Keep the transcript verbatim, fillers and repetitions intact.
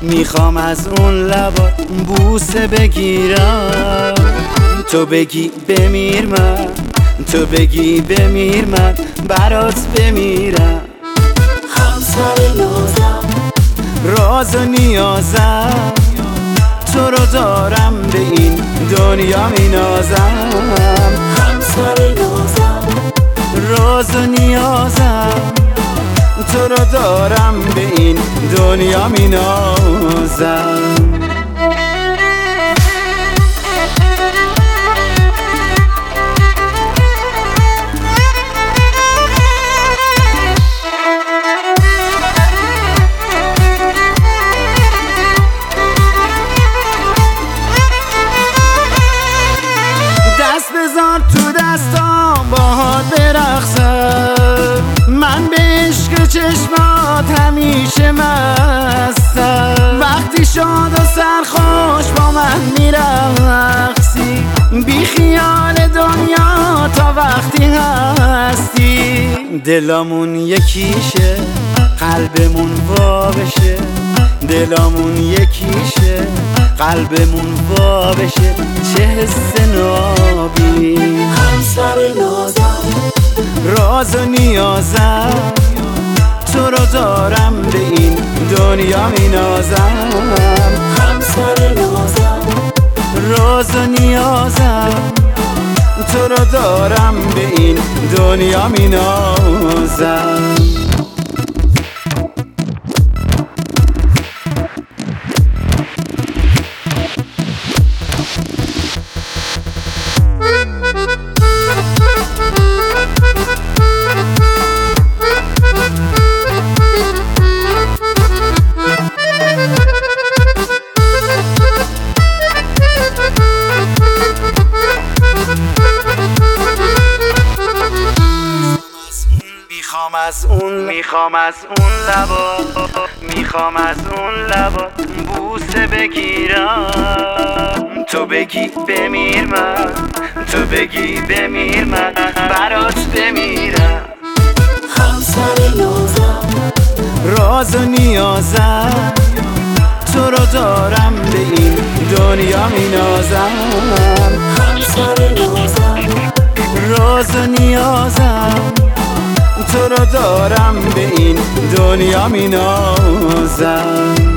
میخوام از اون لبات بوسه بگیرم، تو بگی بمیر من، تو بگی بمیر من برات بمیرم. همسر نازم، راز و نیازم، تو رو دارم به این دنیا مینازم. همسر نازم، راز و نیازم، تو رو دارم به این دنیا مینازم. دست بذار تو دستام باهات برقصم، من به عشق چشمات همیشه مستم. وقتی شاد و سرخوش با من میرقصی، بی خیال دنیا تا وقتی هستی. دلمون یکیشه، قلبمون وا بشه، دلمون یکیشه، قلبمون وا بشه. چه حس نابی، همسر نازم، راز و نیازم، تو رو دارم به این دنیا مینازم. همسر نازم، راز و نیازم، تو رو دارم به این دنیا مینازم. میخوام از اون میخوام از اون لبا میخوام از اون لبا بوسه بگیرم، تو بگی بمیر من، تو بگی بمیر من برات بمیرم. همسر نازم، راز و نیازم، تو رو دارم به این دنیا مینازم. همسر نازم، راز و نیازم، تو رو دارم به این دنیا مینازم.